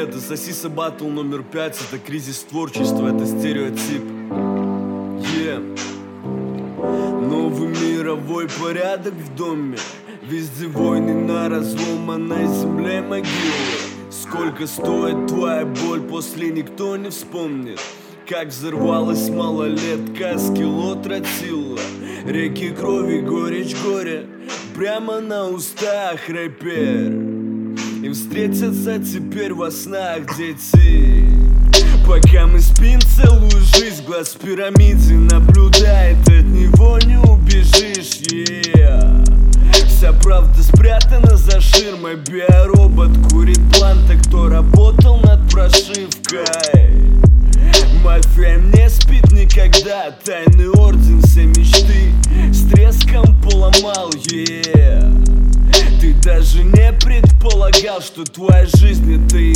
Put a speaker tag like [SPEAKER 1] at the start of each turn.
[SPEAKER 1] это Сосиса Батл номер 5. Это кризис творчества, это стереотип. Новый мировой порядок в доме. Везде войны на разломанной земле могилы. Сколько стоит твоя боль, после никто не вспомнит. Как взорвалась малолетка, скилло тротила. Реки крови, горечь горя, прямо на устах рэпер. Им встретятся теперь во снах дети. Пока мы спим целую жизнь, глаз в пирамиде наблюдает, от него не убежишь, Вся правда спрятана за ширмой, биоробот курит планта, кто работал над прошивкой. Мафия не спит никогда, тайный орден все мечты с треском поломал, Ты даже не предполагал, что твоя жизнь это и